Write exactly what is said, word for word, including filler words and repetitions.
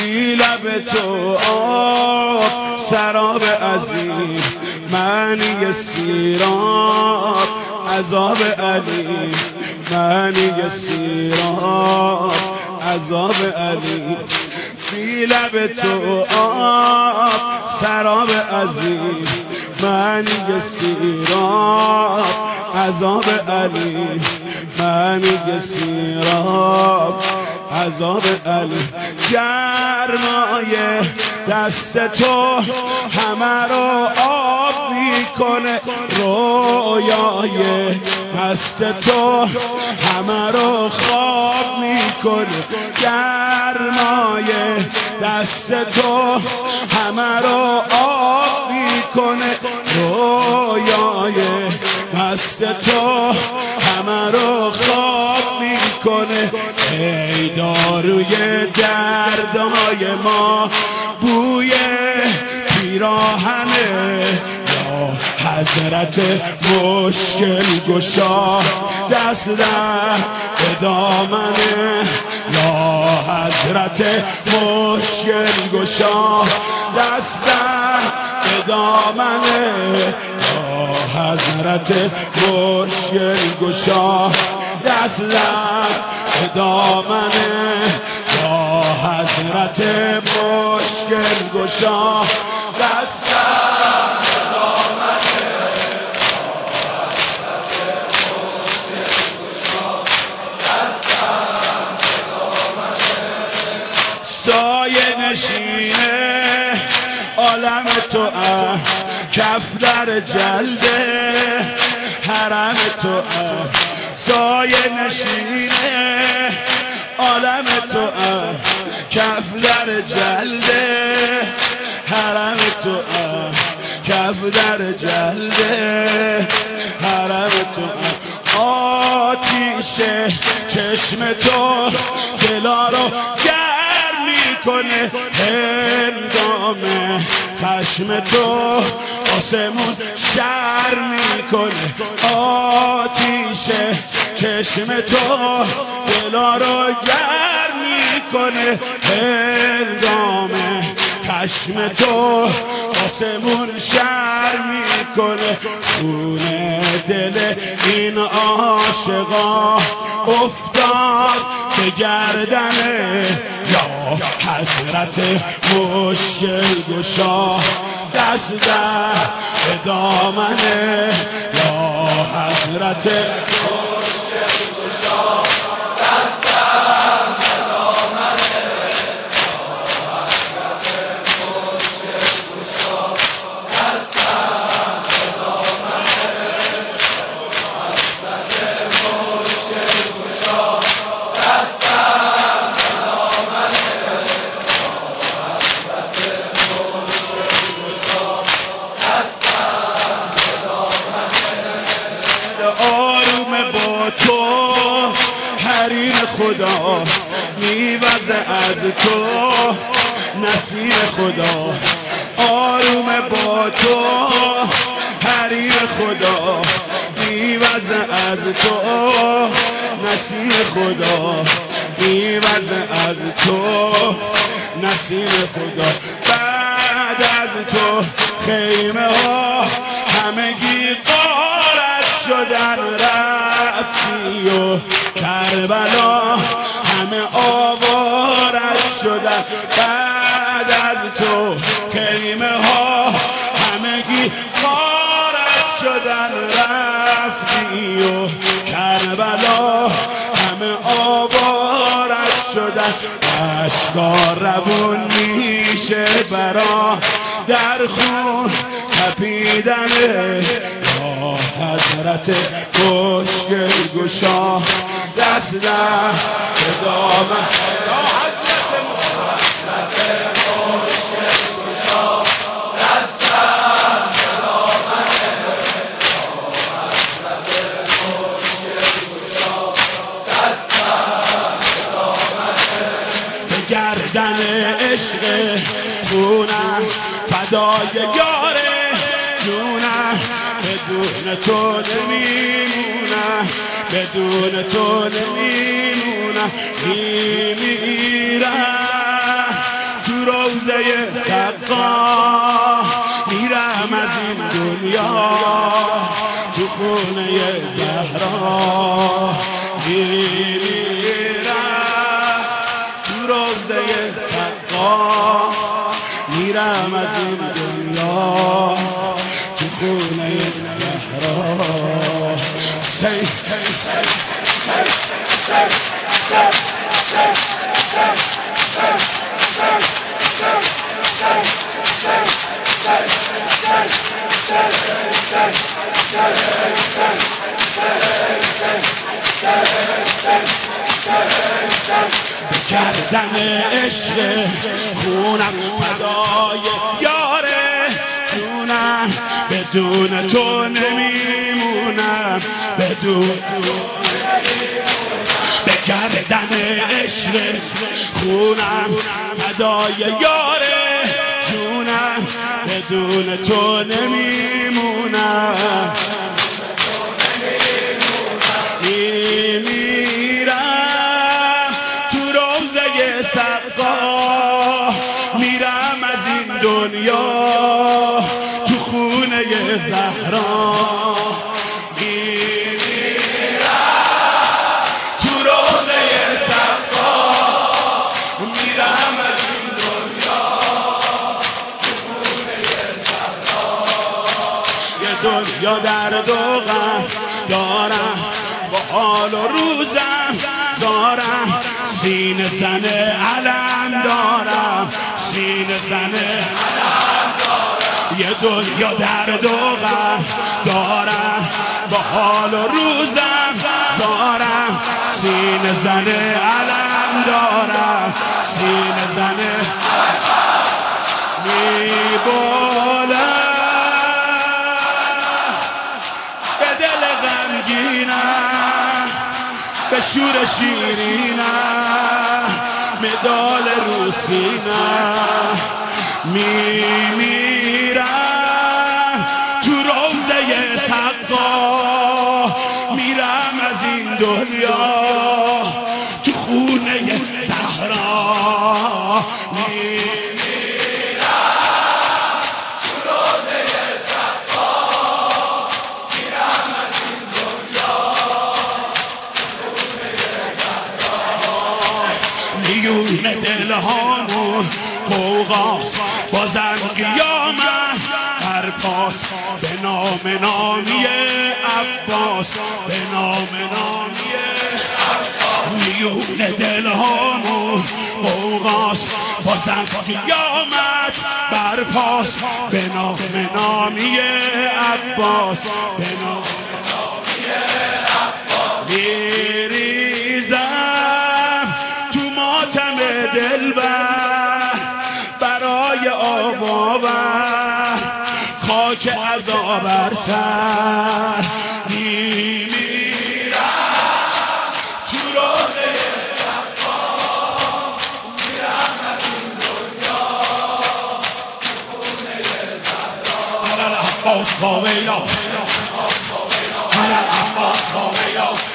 بی لب تو آب سراب عظیم، معنی سیراب عذاب علیم، معنی سیراب عذاب علیم. بی لب تو آب سراب عظیم، معنی سیراب عذاب علیم، معنی سیراب عذاب علیم. گرمای دست تو همه رو آب میکنه، رویای مست تو همه رو خواب میکنه. گرمای دست تو همه رو آب میکنه، رویای مست تو همه رو خواب میکنه. ای داروی دردهای ما بوی پیراهنه، یا حضرت مشکل گشا دست در به دامنه، یا حضرت مشکل گشا دست در به دامنه، یا حضرت مشکل گشا دست در به دامنه، یا حضرت مشکل گشا دست در به دامنه، یا حضرت مشکل گشا دست در به دامنه. سایه نشینه عالم تو اه، کف در جلده حرم تو اه. سایه نشینه عالم تو اه، کف در جلده حرم تو اه، کف در جلده حرم تو اه. آتیش چشم تو دلا رو گرم میکنه، هنگام خشم تو آسمون شر میکنه. آتیش چشم تو دلا رو گرم میکنه، هنگام خشم تو آسمون شر میکنه. خون دل این عاشقا افتاد به گردنه، یا حضرت مشکل گشا دست در به دامنه، یا حضرت مشکل گشا دست در به دامنه، یا حضرت مشکل گشا دست در به دامنه، یا حضرت مشکل گشا دست در به دامنه، یا حضرت مشکل گشا دست در به دامنه. آروم با تو حریم خدا میوزه از تو نسیم خدا، آروم با تو حریم خدا میوزه از تو نسیم خدا، میوزه از تو نسیم خدا. بعد از تو خیمه ها همگی غارت شدن، رفتی و کربلا همه آوارت شدن. بعد از تو خیمه ها همگی غارت شدن، رفتی و کربلا همه آوارت شدن. اشکار روون میشه برا در خون تپیدنه، یا حضرت مشکل گشا دست در به دامنه، یا حضرت مشکل گشا دست در به دامنه، یا حضرت مشکل گشا دست در به دامنه. به گردن عشق خونم فدای یاره جونم، بدون تو نمیمونم، بدون تو نمیمونم. میمیرم روزه سقا میرم از این دنیا تو خونه زهرا میرم تو روزه سقا میرم از این دنیا تو خونه زهرا سی سی گردن عشق خونم فدای یاره جونم بدون تو نمیمونم بدون به گردن عشق خونم فدای یاره جونم بدون تو نمیمونم میمیرم تو روزه سقا میرم از این دنیا تو خونه زهرا میمیرم تو روزه سقا میرم از این دنیا تو خونه زهرا یه دنیا درد و غم دارم با حال و روزم زارم سینه زن علم دارم سینه زن علم دارم یه دنیا درد و غم دارم با حال و روزم زارم سینه زن علم دارم سینه زن میبالم به دل غمگینم به شور شیرینم مدال روسینم میمیرم تو روزه سقا میرم از این دنیا تو خونه زهرا میمیرم تو روزه سقا میرم از این دنیا تو خونه زهرا میونه دلهامون قوقاست بازم قیامت برپاس به نام نامی عباس به نام نامی عباس میونه دلهامون قوقاست بازم قیامت برپاس به نام نامی عباس به نام نامی عباس میریزم تو ماتم دلبر برای آباور خاک عزا بر سر میمیرم تو روزه سقا میرم از این دنیا تو خونه زهرا علی العباس و ویلا علی العباس و ویلا